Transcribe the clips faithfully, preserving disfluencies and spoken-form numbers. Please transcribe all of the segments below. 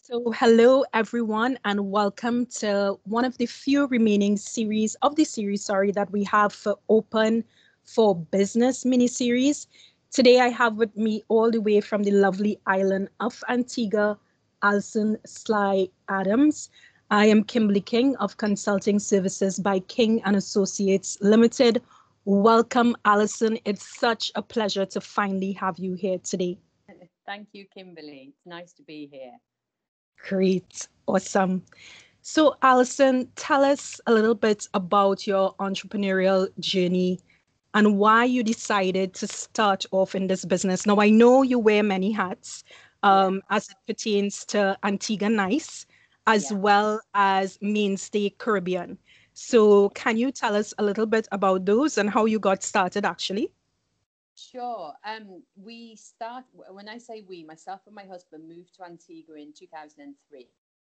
So, hello everyone, and welcome to one of the few remaining series of the series, sorry, that we have for Open for Business mini series. Today, I have with me all the way from the lovely island of Antigua, Alison Sly Adams. I am Kimberly King of Consulting Services by King and Associates Limited. Welcome, Alison. It's such a pleasure to finally have you here today. Thank you, Kimberly. It's nice to be here. Great, awesome. So, Alison, tell us a little bit about your entrepreneurial journey and why you decided to start off in this business. Now, I know you wear many hats Yeah, um, as it pertains to Antigua Nice as yeah, well as Mainstay Caribbean. So, can you tell us a little bit about those and how you got started actually? sure. Um, we start when I say we, myself and my husband moved to Antigua in two thousand three.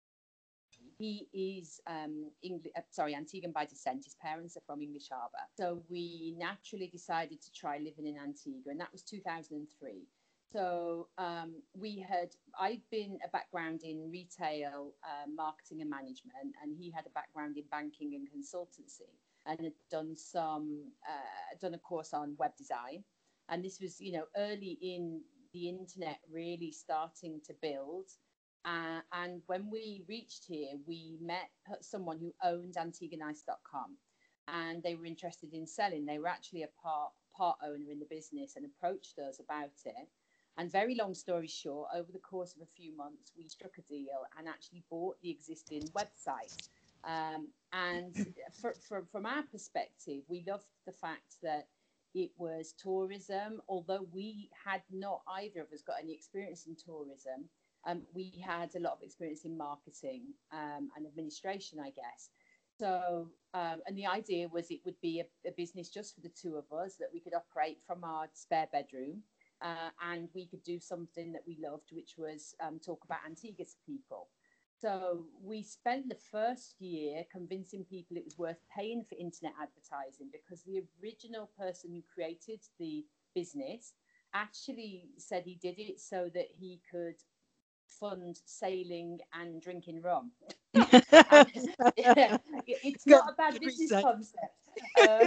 He is um, English, uh, sorry, Antiguan by descent. His parents are from English Harbour, so we naturally decided to try living in Antigua, and that was two thousand three. So um, we had, I'd been a background in retail, uh, marketing and management, and he had a background in banking and consultancy, and had done some, uh, done a course on web design, and this was, you know, early in the internet really starting to build. Uh, and when we reached here, we met someone who owned Antigua Nice dot com, and they were interested in selling. They were actually a part part owner in the business and approached us about it. And very long story short, over the course of a few months, we struck a deal and actually bought the existing website. Um, and for, for, from our perspective, we loved the fact that it was tourism, although we had not either of us got any experience in tourism. Um, we had a lot of experience in marketing um, and administration, I guess. So, um, and the idea was it would be a, a business just for the two of us that we could operate from our spare bedroom, uh, and we could do something that we loved, which was um, talk about Antigua to people. So we spent the first year convincing people it was worth paying for internet advertising because the original person who created the business actually said he did it so that he could fund sailing and drinking rum. And yeah, it's Good, not a bad good business research. concept. Uh,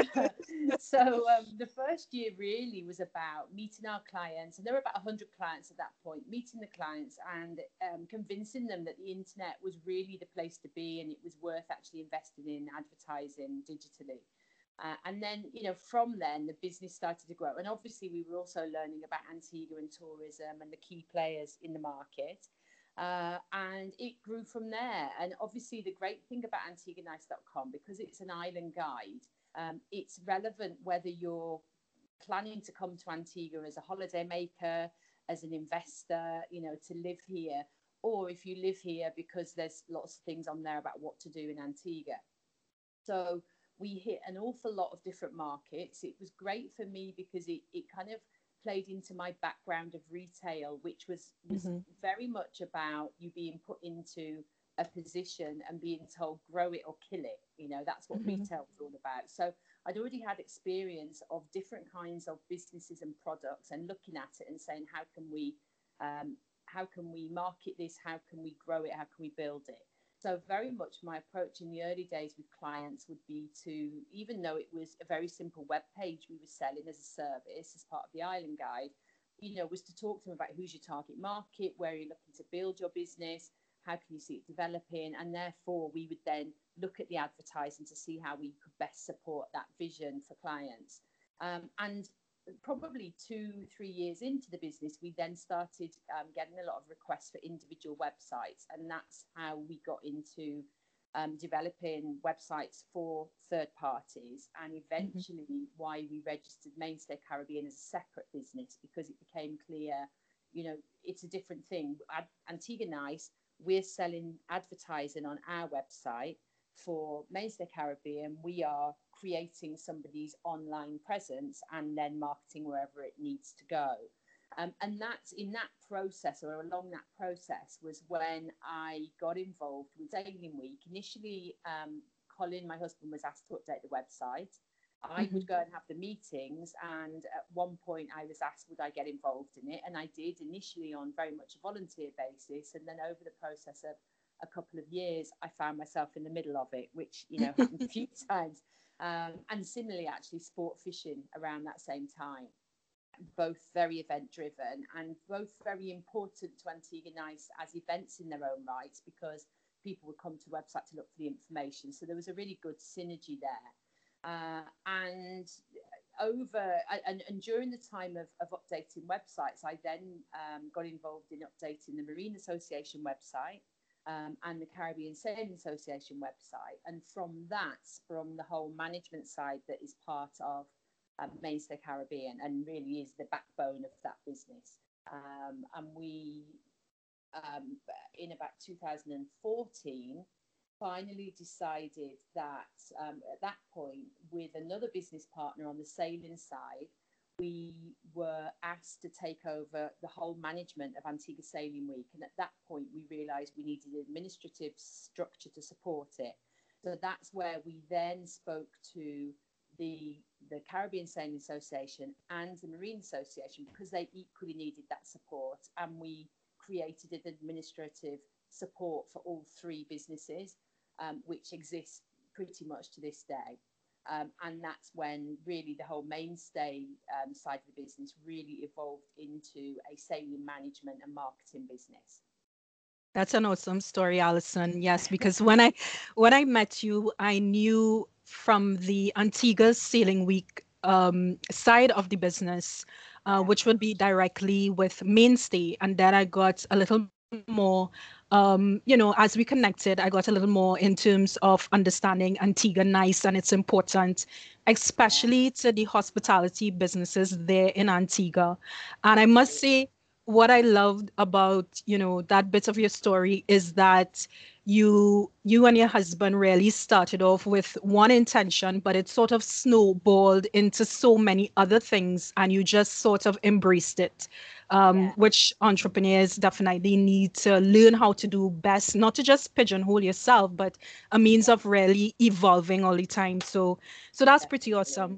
so um, the first year really was about meeting our clients, and there were about one hundred clients at that point, meeting the clients and um, convincing them that the internet was really the place to be and it was worth actually investing in advertising digitally. Uh, and then, you know, from then the business started to grow. And obviously, we were also learning about Antigua and tourism and the key players in the market. Uh, and it grew from there. And obviously, the great thing about Antigua Nice dot com, because it's an island guide, um, it's relevant whether you're planning to come to Antigua as a holiday maker, as an investor, you know, to live here, or if you live here because there's lots of things on there about what to do in Antigua. So we hit an awful lot of different markets. It was great for me because it, it kind of played into my background of retail, which was was Mhm, very much about you being put into a position and being told grow it or kill it. You know, that's what mhm. retail was all about. So I'd already had experience of different kinds of businesses and products and looking at it and saying, how can we um, how can we market this? How can we grow it? How can we build it? So very much my approach in the early days with clients would be to, even though it was a very simple web page we were selling as a service as part of the Island Guide, you know, was to talk to them about who's your target market, where you're looking to build your business, how can you see it developing, and therefore we would then look at the advertising to see how we could best support that vision for clients. Um, and probably two, three years into the business, we then started um, getting a lot of requests for individual websites. And that's how we got into um, developing websites for third parties, and Mhm. eventually why we registered Mainstay Caribbean as a separate business, because it became clear, you know, it's a different thing. Ad- Antigua Nice, we're selling advertising on our website. For Mainstay Caribbean, we are creating somebody's online presence and then marketing wherever it needs to go. Um, and that's in that process, or along that process, was when I got involved with Sailing Week. Initially, um, Colin, my husband, was asked to update the website. I would go and have the meetings, and at one point I was asked would I get involved in it, and I did, initially on very much a volunteer basis, and then over the process of a couple of years I found myself in the middle of it, which, you know, happened a few times. Um, and similarly, actually, sport fishing around that same time, both very event driven and both very important to Antigua Nice as events in their own right, because people would come to the website to look for the information. So there was a really good synergy there. Uh, and over and, and during the time of, of updating websites, I then um, got involved in updating the Marine Association website um, and the Caribbean Sailing Association website. And from that, from the whole management side that is part of um, Mainstay Caribbean and really is the backbone of that business. Um, and we, um, in about two thousand fourteen, finally decided that um, at that point, with another business partner on the sailing side, we were asked to take over the whole management of Antigua Sailing Week. And at that point, we realised we needed an administrative structure to support it. So that's where we then spoke to the, the Caribbean Sailing Association and the Marine Association, because they equally needed that support. And we created an administrative support for all three businesses, um, which exists pretty much to this day. Um, and that's when really the whole Mainstay um, side of the business really evolved into a sailing management and marketing business. That's an awesome story, Alison. Yes, because when I when I met you, I knew from the Antigua Sailing Week um, side of the business, uh, which would be directly with Mainstay, and then I got a little more, um, you know, as we connected, I got a little more in terms of understanding Antigua Nice and its importance, especially to the hospitality businesses there in Antigua. And I must say, what I loved about, you know, that bit of your story is that you you and your husband really started off with one intention, but it sort of snowballed into so many other things, and you just sort of embraced it, um, Yeah. which entrepreneurs definitely need to learn how to do best, not to just pigeonhole yourself, but a means Yeah. of really evolving all the time. So, so that's pretty Definitely. awesome.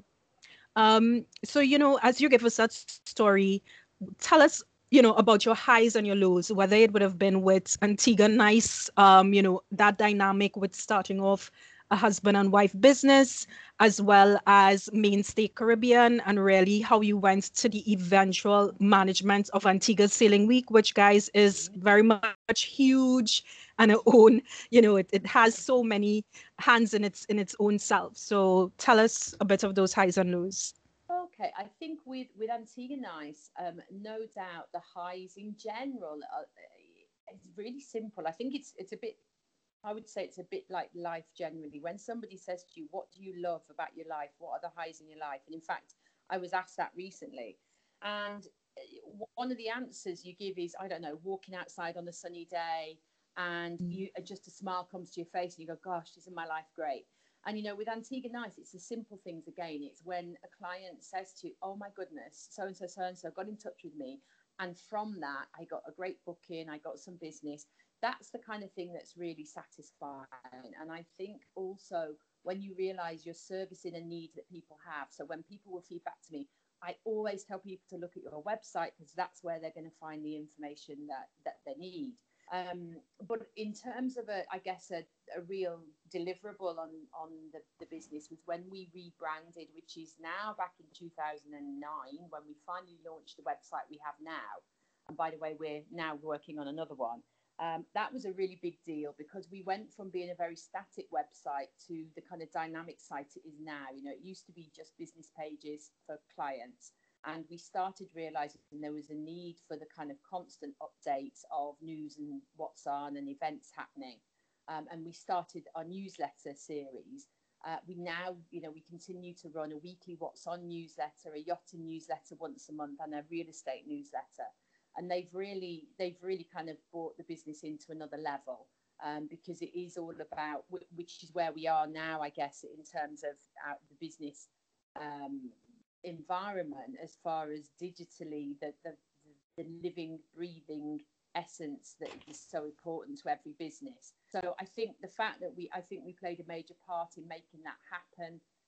Um, so, you know, as you give us that story, tell us, you know, about your highs and your lows, whether it would have been with Antigua Nice, um, you know, that dynamic with starting off a husband and wife business, as well as Mainstay Caribbean, and really how you went to the eventual management of Antigua Sailing Week, which, guys, is very much huge and it own, you know, it, it has so many hands in its in its own self. So tell us a bit of those highs and lows. Okay, I think with with Antigua Nice, um, no doubt the highs in general are, it's really simple. I think it's it's a bit. I would say it's a bit like life generally. When somebody says to you, "What do you love about your life? What are the highs in your life?" And in fact, I was asked that recently, and uh, one of the answers you give is, I don't know, walking outside on a sunny day, and you just a smile comes to your face, and you go, "Gosh, isn't my life great?" And you know, with Antigua Nice, it's the simple things again. It's when a client says to you, "Oh my goodness, so and so, so and so got in touch with me, and from that, I got a great booking, I got some business." That's the kind of thing that's really satisfying. And I think also when you realize you're servicing a need that people have. So when people will feedback to me, I always tell people to look at your website, because that's where they're going to find the information that, that they need. Um, but in terms of a, I guess, a, a real deliverable on, on the, the business was when we rebranded, which is now back in two thousand nine, when we finally launched the website we have now. And by the way, we're now working on another one. Um, that was a really big deal, because we went from being a very static website to the kind of dynamic site it is now. You know, it used to be just business pages for clients. And we started realizing there was a need for the kind of constant updates of news and what's on and events happening. Um, and we started our newsletter series. Uh, we now, you know, we continue to run a weekly What's On newsletter, a yachting newsletter once a month, and a real estate newsletter. And they've really, they've really kind of brought the business into another level, um, because it is all about, which is where we are now, I guess, in terms of uh, the business um, environment, as far as digitally, the, the, the living, breathing essence that is so important to every business. So I think the fact that we, I think we played a major part in making that happen.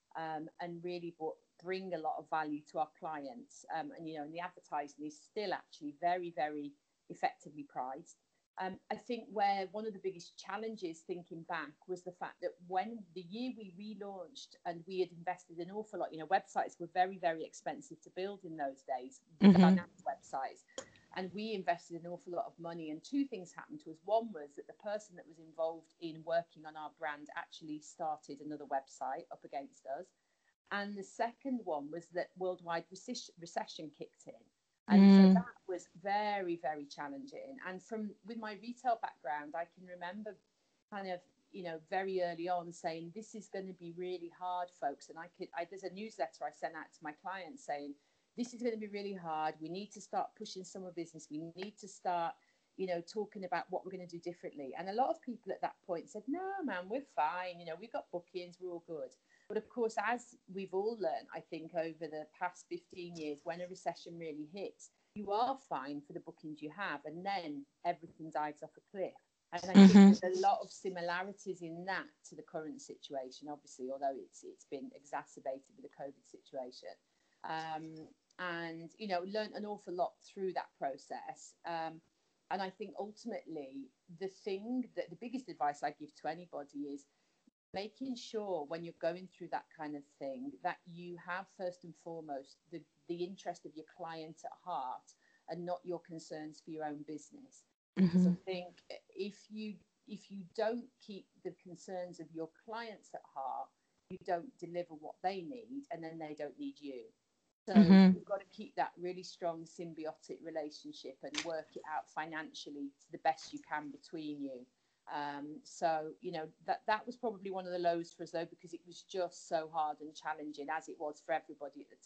um, and really brought, bring a lot of value to our clients. Um, and, you know, and the advertising is still actually very, very effectively priced. Um, I think where one of the biggest challenges thinking back was the fact that when the year we relaunched and we had invested an awful lot, you know, websites were very, very expensive to build in those days, the Mm-hmm. dynamic websites. And we invested an awful lot of money. And two things happened to us. One was that the person that was involved in working on our brand actually started another website up against us. And the second one was that worldwide recession, recession kicked in. And Mm. so that was very, very challenging. And from with my retail background, I can remember kind of, you know, very early on saying, this is going to be really hard, folks. And I could, I, there's a newsletter I sent out to my clients saying, this is going to be really hard. We need to start pushing summer business. We need to start, you know, talking about what we're going to do differently. And a lot of people at that point said, no, man, we're fine. You know, we've got bookings. We're all good. But of course, as we've all learned, I think over the past fifteen years, when a recession really hits, you are fine for the bookings you have. And then everything dives off a cliff. And I think Mm-hmm. there's a lot of similarities in that to the current situation, obviously, although it's it's been exacerbated with the COVID situation. Um, and, you know, learned an awful lot through that process. Um, and I think ultimately the thing that the biggest advice I give to anybody is making sure when you're going through that kind of thing that you have first and foremost the, the interest of your client at heart and not your concerns for your own business. Because Mm-hmm. I think if you if you don't keep the concerns of your clients at heart, you don't deliver what they need, and then they don't need you. So Mm-hmm. you've got to keep that really strong symbiotic relationship and work it out financially to the best you can between you. Um, so, you know, that, that was probably one of the lows for us, though, because it was just so hard and challenging, as it was for everybody at the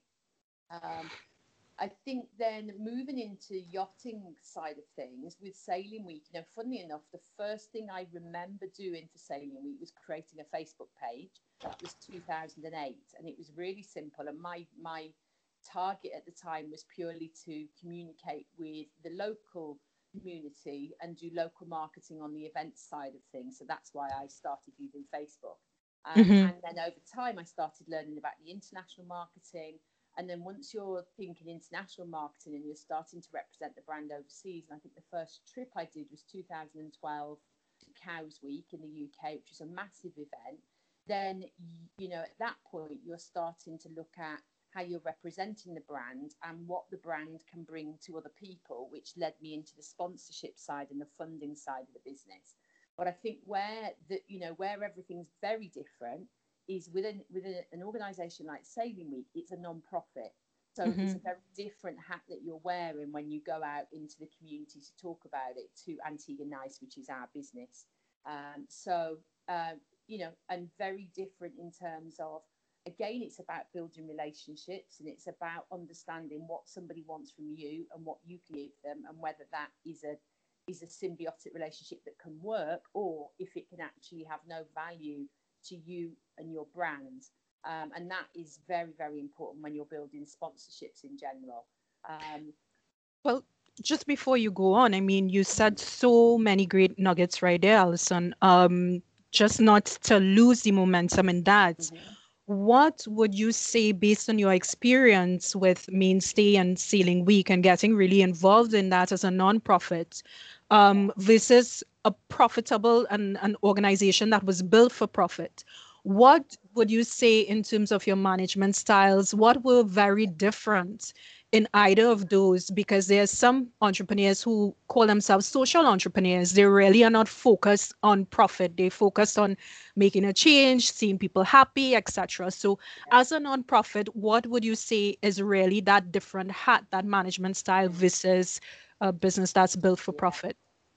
time. Um, I think then moving into yachting side of things with Sailing Week, you know, funnily enough, the first thing I remember doing for Sailing Week was creating a Facebook page. That was two thousand eight, and it was really simple. And my my target at the time was purely to communicate with the local community and do local marketing on the event side of things. So that's why I started using Facebook. Um, Mm-hmm. and then over time, I started learning about the international marketing. And then once you're thinking international marketing and you're starting to represent the brand overseas, and I think the first trip I did was two thousand twelve to Cows Week in the U K, which was a massive event, then, you know, at that point, you're starting to look at how you're representing the brand and what the brand can bring to other people, which led me into the sponsorship side and the funding side of the business. But I think where the, you know, where everything's very different is within within an organisation like Sailing Week, it's a non-profit. So Mm-hmm. it's a very different hat that you're wearing when you go out into the community to talk about it to Antigua Nice, which is our business. Um, so, uh, you know, and very different in terms of, again, it's about building relationships and it's about understanding what somebody wants from you and what you can give them and whether that is a is a symbiotic relationship that can work or if it can actually have no value to you and your brand. Um, and that is very, very important when you're building sponsorships in general. Um, Well, just before you go on, I mean, you said so many great nuggets right there, Alison. Um, just not to lose the momentum in that. mhm. What would you say, based on your experience with Mainstay and Sailing Week and getting really involved in that as a nonprofit, Yeah. um, versus a profitable and an organization that was built for profit? What would you say in terms of your management styles? What were very different in either of those? Because there's some entrepreneurs who call themselves social entrepreneurs. They really are not focused on profit. They focused on making a change, seeing people happy, et cetera. So, Yeah. as a nonprofit, what would you say is really that different hat, that management style Mm. versus a business that's built for Yeah. profit?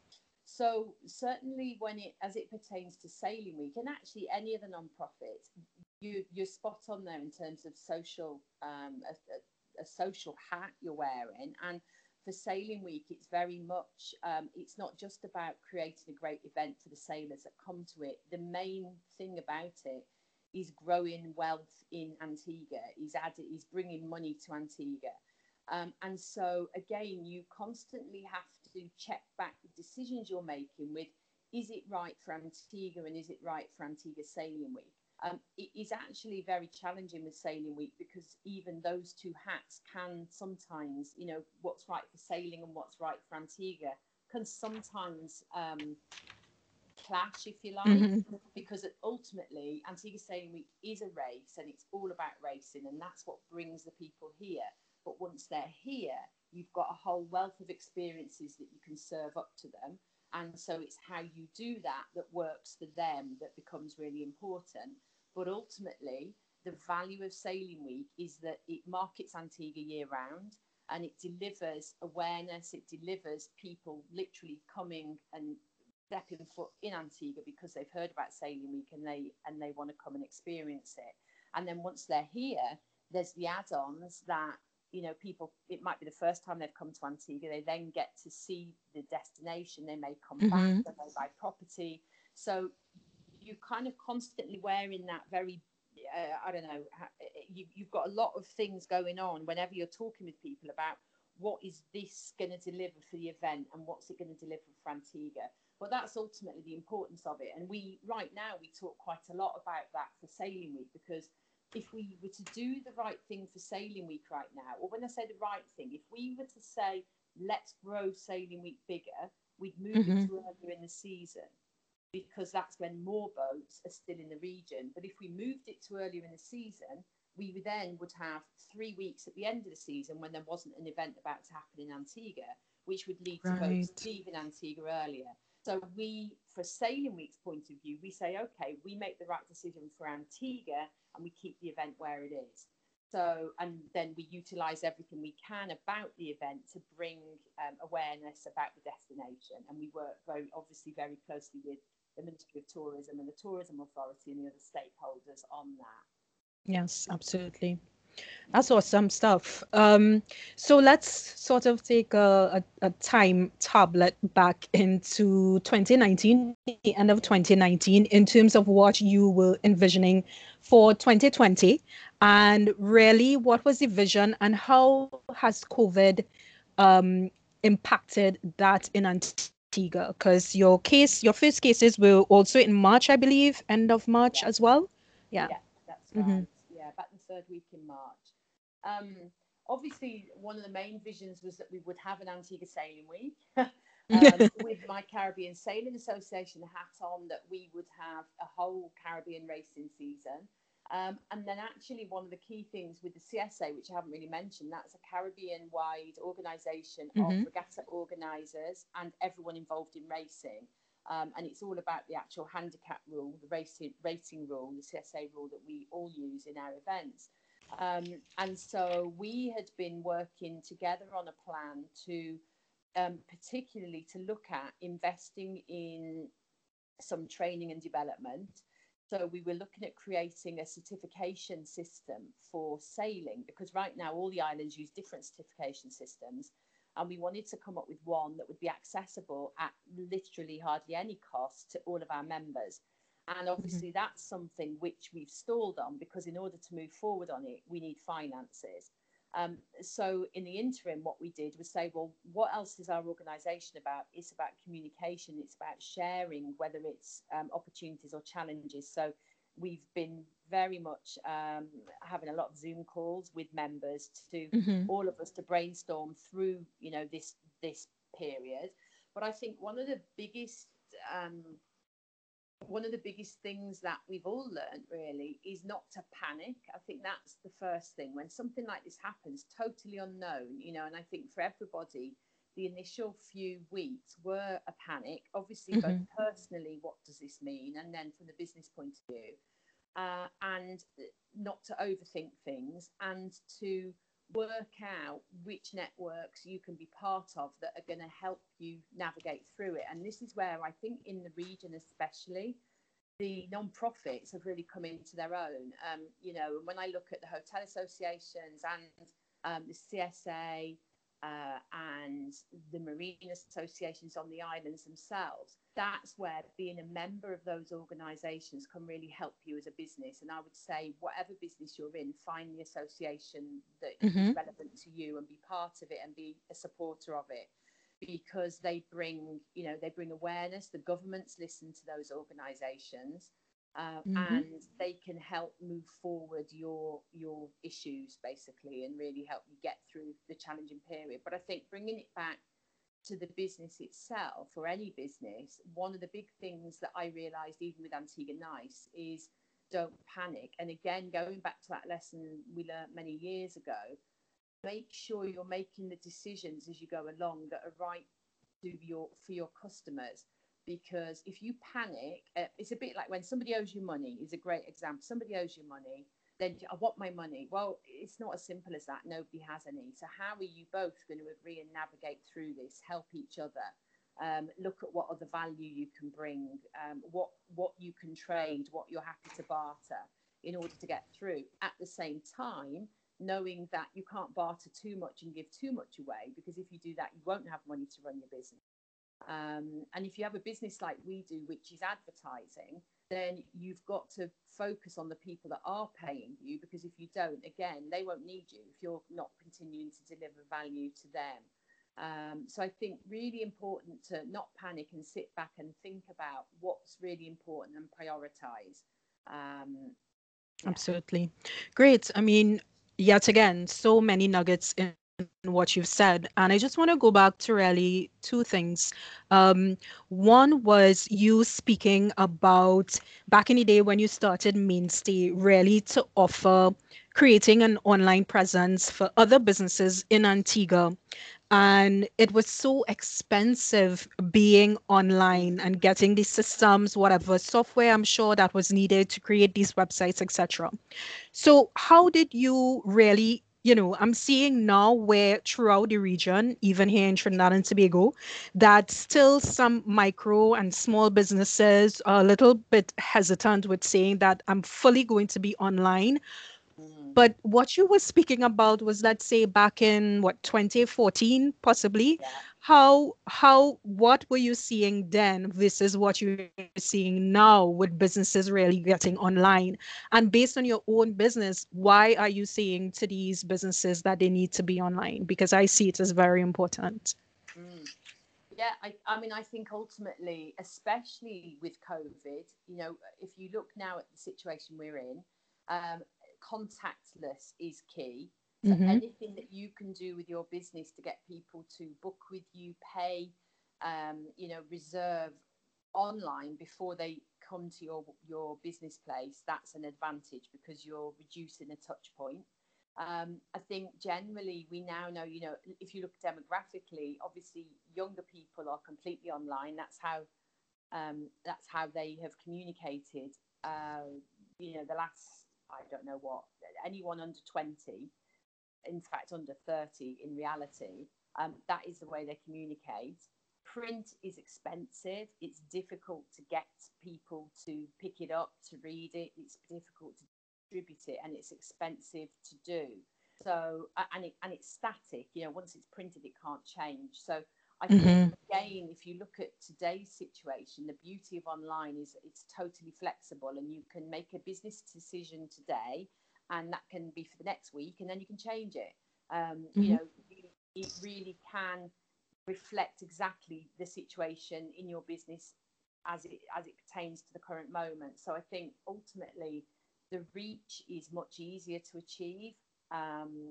So certainly when it as it pertains to Sailing Week and actually any of the non-profits, you you're spot on there in terms of social um, a, a, a social hat you're wearing. And for Sailing Week, it's very much um, it's not just about creating a great event for the sailors that come to it. The main thing about it is growing wealth in Antigua. He's added he's bringing money to Antigua. Um, and so, again, you constantly have to check back the decisions you're making with, is it right for Antigua and is it right for Antigua Sailing Week? Um, it is actually very challenging with Sailing Week because even those two hats can sometimes, you know, what's right for sailing and what's right for Antigua can sometimes um, clash, if you like, Mm-hmm. because ultimately Antigua Sailing Week is a race and it's all about racing, and that's what brings the people here. But once they're here, you've got a whole wealth of experiences that you can serve up to them. And so it's how you do that that works for them that becomes really important. But ultimately, the value of Sailing Week is that it markets Antigua year round, and it delivers awareness, it delivers people literally coming and stepping foot in Antigua because they've heard about Sailing Week and they and they want to come and experience it. And then once they're here, there's the add-ons that, you know, people, it might be the first time they've come to Antigua, they then get to see the destination, they may come back, Mm-hmm. they may buy property. So you're kind of constantly wearing that very, uh, I don't know, you, you've got a lot of things going on whenever you're talking with people about what is this going to deliver for the event and what's it going to deliver for Antigua. But that's ultimately the importance of it. And we, right now, we talk quite a lot about that for Sailing Week, because if we were to do the right thing for Sailing Week right now, or when I say the right thing, if we were to say, let's grow Sailing Week bigger, we'd move it Mm-hmm. to earlier in the season, because that's when more boats are still in the region. But if we moved it to earlier in the season, we would then would have three weeks at the end of the season when there wasn't an event about to happen in Antigua, which would lead to boats Right. leaving Antigua earlier. So we, for Sailing Week's point of view, we say, okay, we make the right decision for Antigua and we keep the event where it is. So, and then we utilise everything we can about the event to bring um, awareness about the destination. And we work very, obviously, very closely with the Ministry of Tourism and the Tourism Authority and the other stakeholders on that. Yes, absolutely. That's awesome stuff. Um, so let's sort of take a, a, a time tablet back into twenty nineteen, the end of twenty nineteen, in terms of what you were envisioning for twenty twenty, and really what was the vision and how has COVID um, impacted that in Antigua? Because your case, your first cases were also in March, I believe, end of March Yeah, as well. Yeah. yeah, that's Mm-hmm. right. Yeah, about the third week in March. Um, Obviously, one of the main visions was that we would have an Antigua Sailing Week. um, with my Caribbean Sailing Association hat on, that we would have a whole Caribbean racing season. Um, and then, actually, one of the key things with the C S A, which I haven't really mentioned, that's a Caribbean wide organisation of Mm-hmm. regatta organisers and everyone involved in racing. Um, and it's all about the actual handicap rule, the racing rating rule, the C S A rule that we all use in our events. Um, and so we had been working together on a plan to, um, particularly to look at investing in some training and development. So we were looking at creating a certification system for sailing, because right now all the islands use different certification systems. And we wanted to come up with one that would be accessible at literally hardly any cost to all of our members. And Mm-hmm. obviously, that's something which we've stalled on, because in order to move forward on it, we need finances. Um, so in the interim, what we did was say, well, what else is our organisation about? It's about communication. It's about sharing, whether it's um, opportunities or challenges. So we've been very much um, having a lot of Zoom calls with members to Mm-hmm. all of us to brainstorm through, you know, this this period. But I think one of the biggest um, one of the biggest things that we've all learned really is not to panic. I think that's the first thing. When something like this happens, totally unknown, you know, and I think for everybody, the initial few weeks were a panic, obviously, both Mm-hmm. personally, what does this mean? And then from the business point of view, uh, and not to overthink things, and to work out which networks you can be part of that are going to help you navigate through it. And this is where I think in the region especially, the non-profits have really come into their own. Um, you know, and when I look at the hotel associations and um, the C S A uh, and the marine associations on the islands themselves, that's where being a member of those organisations can really help you as a business. And I would say, whatever business you're in, find the association that is Mm-hmm. relevant to you and be part of it and be a supporter of it, because they bring, you know, they bring awareness. The governments listen to those organisations, uh, Mm-hmm. and they can help move forward your your issues basically, and really help you get through the challenging period. But I think bringing it back to the business itself, or any business, one of the big things that I realized even with Antigua Nice is don't panic. And again, going back to that lesson we learned many years ago, make sure you're making the decisions as you go along that are right to your for your customers. Because if you panic, uh, it's a bit like when somebody owes you money, is a great example. Somebody owes you money, then I want my money. Well, it's not as simple as that. Nobody has any. So how are you both going to agree and navigate through this, help each other, um, look at what other value you can bring, um, what what you can trade, what you're happy to barter in order to get through. At the same time, knowing that you can't barter too much and give too much away, because if you do that, you won't have money to run your business. Um, and if you have a business like we do, which is advertising, then you've got to focus on the people that are paying you, because if you don't, again, they won't need you if you're not continuing to deliver value to them. Um, so I think really important to not panic and sit back and think about what's really important and prioritize. Um, yeah. Absolutely. Great. I mean, yet again, so many nuggets in what you've said. And I just want to go back to really two things. Um, one was you speaking about back in the day when you started Mainstay, really to offer creating an online presence for other businesses in Antigua. And it was so expensive being online and getting these systems, whatever software I'm sure that was needed to create these websites, et cetera. So how did you really, you know, I'm seeing now where throughout the region, even here in Trinidad and Tobago, that still some micro and small businesses are a little bit hesitant with saying that I'm fully going to be online. Mm, But what you were speaking about was, let's say, back in what, twenty fourteen, possibly. yeah. How, how, what were you seeing then versus what you're seeing now with businesses really getting online? And based on your own business, why are you saying to these businesses that they need to be online? Because I see it as very important. Mm. Yeah, I, I mean, I think ultimately, especially with COVID, you know, if you look now at the situation we're in, um, contactless is key. So Mm-hmm. anything that you can do with your business to get people to book with you, pay, um, you know, reserve online before they come to your your business place, that's an advantage because you're reducing a touch point. um, I think generally we now know, you know, if you look demographically, obviously younger people are completely online. That's how um, that's how they have communicated. Uh, you know, the last, I don't know what, anyone under twenty, in fact under thirty in reality, um, that is the way they communicate. Print is expensive. It's difficult to get people to pick it up, to read it. It's difficult to distribute it, and it's expensive to do. So, and it and it's static. You know, once it's printed, it can't change. So, I think Mm-hmm. again, if you look at today's situation, the beauty of online is it's totally flexible, and you can make a business decision today, and that can be for the next week, and then you can change it. Um, you Mm-hmm. know, you, it really can reflect exactly the situation in your business as it as it pertains to the current moment. So I think ultimately the reach is much easier to achieve. Um,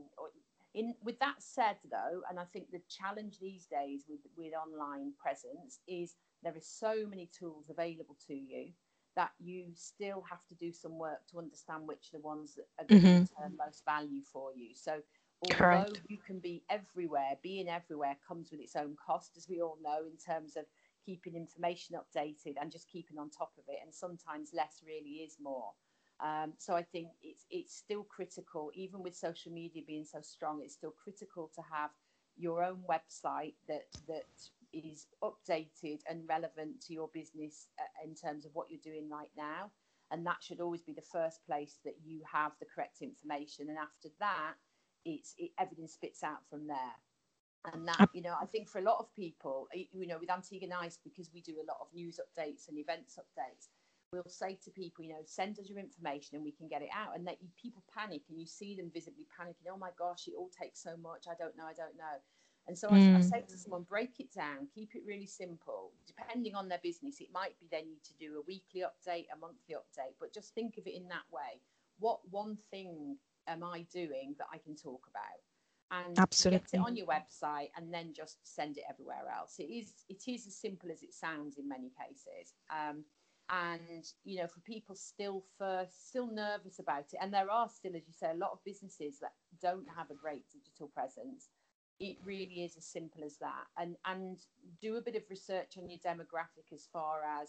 in with that said, though, and I think the challenge these days with with online presence is there are so many tools available to you that you still have to do some work to understand which are the ones that are going to Mm-hmm. return most value for you. So although Correct. you can be everywhere, being everywhere comes with its own cost, as we all know, in terms of keeping information updated and just keeping on top of it. And sometimes less really is more. Um, so I think it's it's still critical, even with social media being so strong, it's still critical to have your own website that that is updated and relevant to your business uh, in terms of what you're doing right now. And that should always be the first place that you have the correct information. And after that, it's it, everything spits out from there. And that, you know, I think for a lot of people, you know, with Antigua Nice, because we do a lot of news updates and events updates, we'll say to people, you know, send us your information and we can get it out. And that you, people panic, and you see them visibly panicking. Oh my gosh, it all takes so much. I don't know. I don't know. And so I, I Mm. say to someone, break it down, keep it really simple. Depending on their business, it might be they need to do a weekly update, a monthly update, but just think of it in that way. What one thing am I doing that I can talk about? And get it Absolutely. on your website and then just send it everywhere else. It is it is as simple as it sounds in many cases. Um, and you know, for people still first still nervous about it, and there are still, as you say, a lot of businesses that don't have a great digital presence. It really is as simple as that. And and do a bit of research on your demographic as far as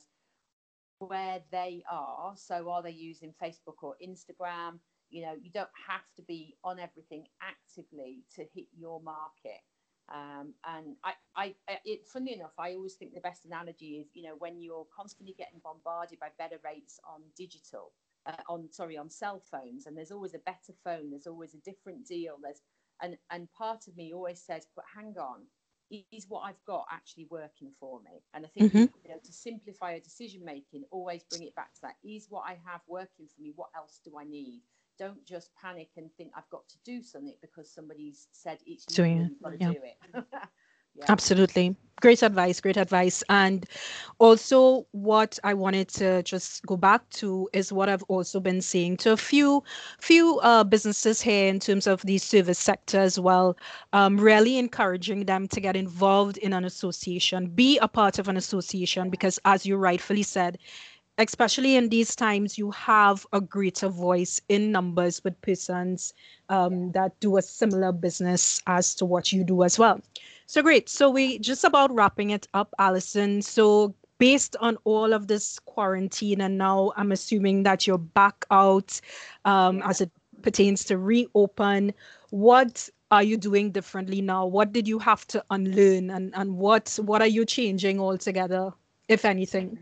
where they are. So are they using Facebook or Instagram? You know, you don't have to be on everything actively to hit your market. Um, and I, I, it, funny enough, I always think the best analogy is, you know, when you're constantly getting bombarded by better rates on digital, uh, on sorry, on cell phones, and there's always a better phone, there's always a different deal. There's and and part of me always says, but hang on, is what I've got actually working for me? And I think, Mm-hmm. you know, to simplify a decision making, always bring it back to that. Is what I have working for me? What else do I need? Don't just panic and think I've got to do something because somebody's said it's new Doing and it. you've got to Yeah. do it. Yeah. Absolutely. Great advice, great advice. And also, what I wanted to just go back to is what I've also been seeing to a few few uh, businesses here in terms of the service sector as well, um, really encouraging them to get involved in an association, be a part of an association, because as you rightfully said, especially in these times, you have a greater voice in numbers with persons Yeah. um, that do a similar business as to what you do as well. So great. So we just about wrapping it up, Alison. So based on all of this quarantine, and now I'm assuming that you're back out um, Yeah. as it pertains to reopen, what are you doing differently now? What did you have to unlearn, and, and what what are you changing altogether, if anything?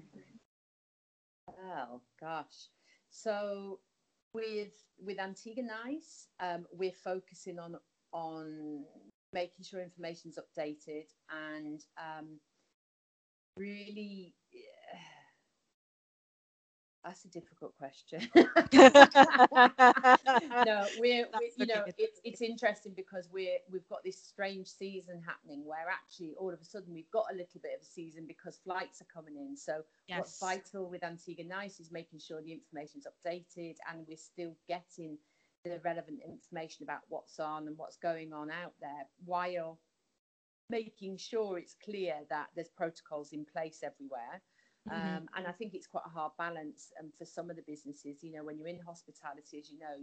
Oh gosh. So with with Antigua Nice, um, we're focusing on on making sure information's updated and um, really that's a difficult question. No, we're, we That's you know, okay. it's it's interesting because we're we've got this strange season happening where actually all of a sudden we've got a little bit of a season because flights are coming in. So what's Yes. vital with Antigua Nice is making sure the information's updated and we're still getting the relevant information about what's on and what's going on out there, while making sure it's clear that there's protocols in place everywhere. Hmm. Um, and I think it's quite a hard balance um, for some of the businesses. You know, when you're in hospitality, as you know,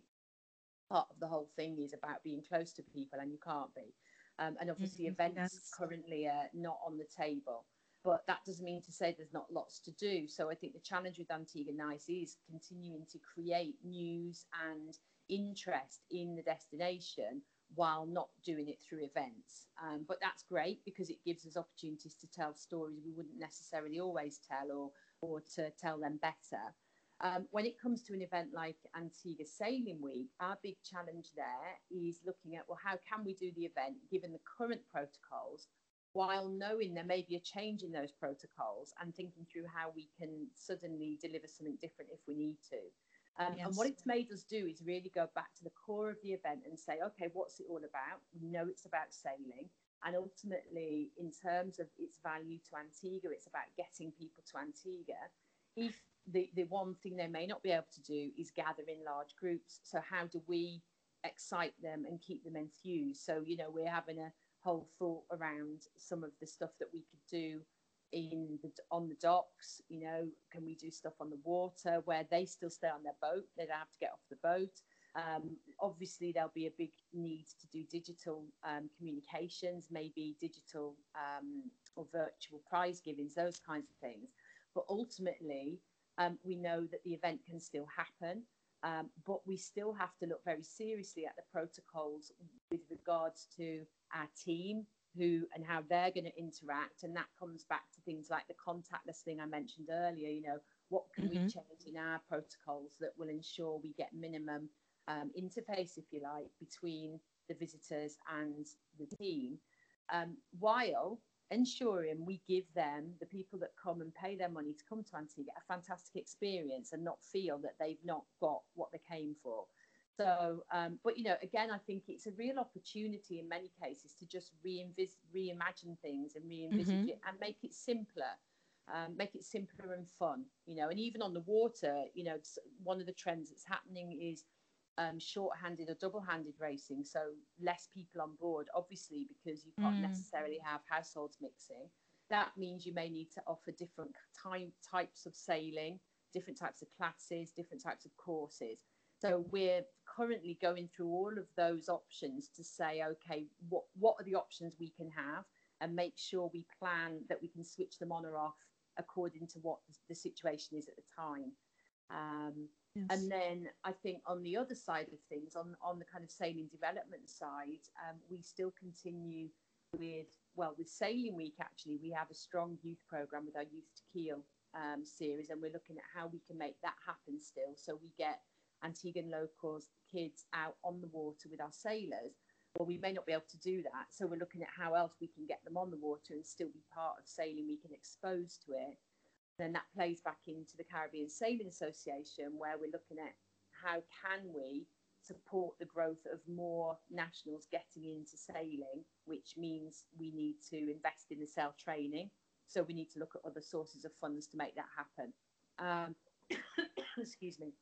part of the whole thing is about being close to people, and you can't be. Um, and obviously, Hmm. events Yes. currently are not on the table. But that doesn't mean to say there's not lots to do. So I think the challenge with Antigua Nice is continuing to create news and interest in the destination while not doing it through events. Um, but that's great because it gives us opportunities to tell stories we wouldn't necessarily always tell, or or to tell them better. Um, when it comes to an event like Antigua Sailing Week, our big challenge there is looking at, well, how can we do the event given the current protocols, while knowing there may be a change in those protocols and thinking through how we can suddenly deliver something different if we need to. Um, and what Yes. it's made us do is really go back to the core of the event and say, okay, what's it all about? We know it's about sailing. And ultimately, in terms of its value to Antigua, it's about getting people to Antigua. If the, the one thing they may not be able to do is gather in large groups, so how do we excite them and keep them enthused? So, you know, we're having a whole thought around some of the stuff that we could do in the on the docks. You know, can we do stuff on the water where they still stay on their boat, they don't have to get off the boat? Um, obviously there'll be a big need to do digital um, communications, maybe digital um, or virtual prize givings, those kinds of things. But ultimately um, we know that the event can still happen, um, but we still have to look very seriously at the protocols with regards to our team, who and how they're going to interact. And that comes back to things like the contactless thing I mentioned earlier. You know, what can we Hmm. change in our protocols that will ensure we get minimum um, interface, if you like, between the visitors and the team, um, while ensuring we give them, the people that come and pay their money to come to Antigua, a fantastic experience and not feel that they've not got what they came for. So, um, but you know, again, I think it's a real opportunity in many cases to just reinvis- reimagine things and re-envisage Mm-hmm. it and make it simpler, um, make it simpler and fun. You know, and even on the water, you know, one of the trends that's happening is um, short-handed or double-handed racing. So less people on board, obviously, because you can't Mm. necessarily have households mixing. That means you may need to offer different time types of sailing, different types of classes, different types of courses. So we're currently going through all of those options to say, okay, what, what are the options we can have, and make sure we plan that we can switch them on or off according to what the situation is at the time. Um, Yes. and then I think on the other side of things, on, on the kind of sailing development side, um, we still continue with, well, with Sailing Week, actually, we have a strong youth program with our Youth to Kiel um, series, and we're looking at how we can make that happen still. So we get Antiguan locals, kids out on the water with our sailors. Well, we may not be able to do that. So we're looking at how else we can get them on the water and still be part of Sailing Week and exposed to it. Then that plays back into the Caribbean Sailing Association, where we're looking at how can we support the growth of more nationals getting into sailing, which means we need to invest in the sail training. So we need to look at other sources of funds to make that happen. Um, excuse me.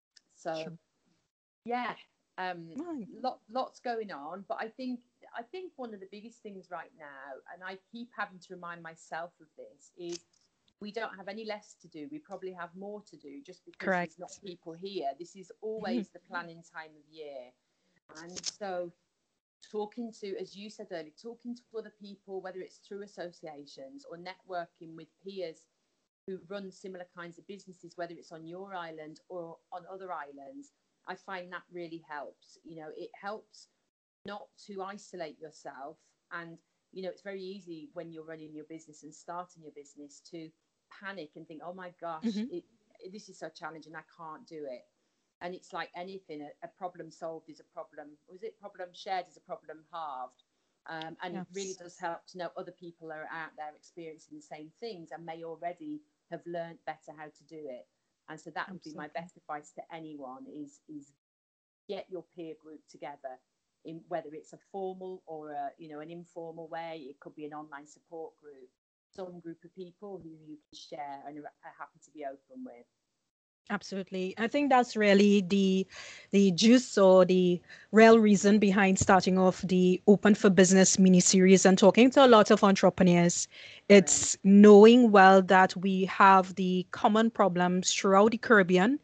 So Sure. yeah, um, Right. lot, lots going on. But I think I think one of the biggest things right now, and I keep having to remind myself of this, is we don't have any less to do. We probably have more to do just because there's not Correct. people here. This is always the planning time of year. And so talking to, as you said earlier, talking to other people, whether it's through associations or networking with peers who run similar kinds of businesses, whether it's on your island or on other islands, I find that really helps. You know, it helps not to isolate yourself. And, you know, it's very easy when you're running your business and starting your business to panic and think, oh my gosh, Mm-hmm. it, it, this is so challenging, I can't do it. And it's like anything, a, a problem solved is a problem, was it problem shared is a problem halved. Um, and it really Yes. does help to know other people are out there experiencing the same things and may already have learned better how to do it. And so that would be my Absolutely. best advice to anyone is, is get your peer group together, in whether it's a formal or a, you know, an informal way. It could be an online support group, some group of people who you can share and are happy to be open with. Absolutely. I think that's really the the juice or the real reason behind starting off the Open for Business mini series and talking to a lot of entrepreneurs. Great. It's knowing well that we have the common problems throughout the Caribbean,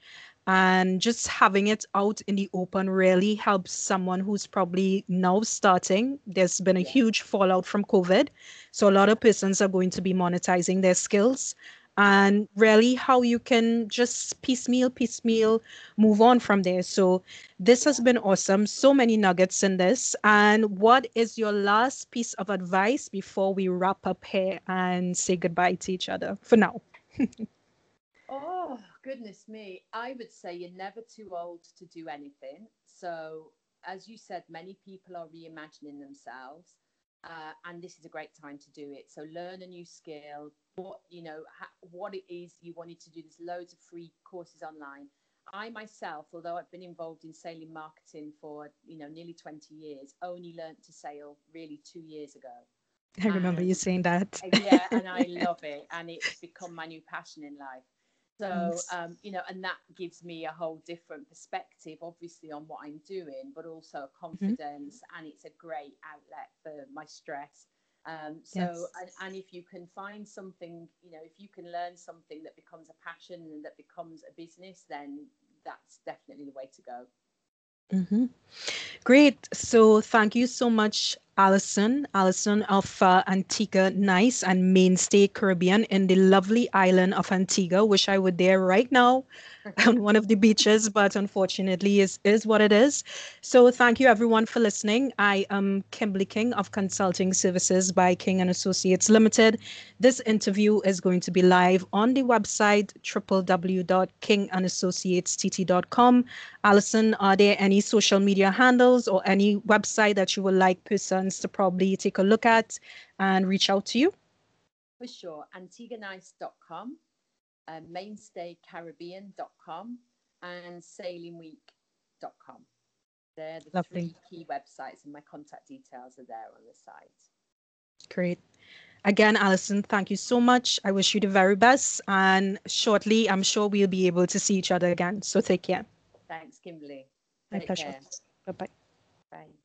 and just having it out in the open really helps someone who's probably now starting. There's been a Yeah. huge fallout from COVID. So a lot Yeah. of persons are going to be monetizing their skills, Yeah. and really how you can just piecemeal, piecemeal, move on from there. So this has Yeah. been awesome. So many nuggets in this. And what is your last piece of advice before we wrap up here and say goodbye to each other for now? Oh, goodness me. I would say you're never too old to do anything. So, as you said, many people are reimagining themselves. Uh, and this is a great time to do it. So, learn a new skill, what, you know, ha- what it is you wanted to do. There's loads of free courses online. I myself, although I've been involved in sailing marketing for, you know, nearly twenty years, only learnt to sail really two years ago. I remember you And saying that. uh, yeah, and I love it, and it's become my new passion in life. So, Nice. um, you know, and that gives me a whole different perspective, obviously, on what I'm doing, but also a Mhm. confidence, and it's a great outlet for my stress. Um, so, Yes. and, and if you can find something, you know, if you can learn something that becomes a passion and that becomes a business, then that's definitely the way to go. Mhm. Great. So thank you so much, Alison. Alison of uh, Antigua Nice and Mainstay Caribbean in the lovely island of Antigua. Wish I were there right now on one of the beaches, but unfortunately is is what it is. So thank you everyone for listening. I am Kimberly King of Consulting Services by King and Associates Limited. This interview is going to be live on the website w w w dot king and associates t t dot com. Alison, are there any social media handles or any website that you would like persons to probably take a look at and reach out to you? For sure, antigua nice dot com, uh, mainstay caribbean dot com, and sailing week dot com. They're the Lovely. three key websites, and my contact details are there on the site. Great. Again, Alison, thank you so much. I wish you the very best. And shortly, I'm sure we'll be able to see each other again. So take care. Thanks, Kimberly. My Take pleasure. care. Bye-bye. Bye.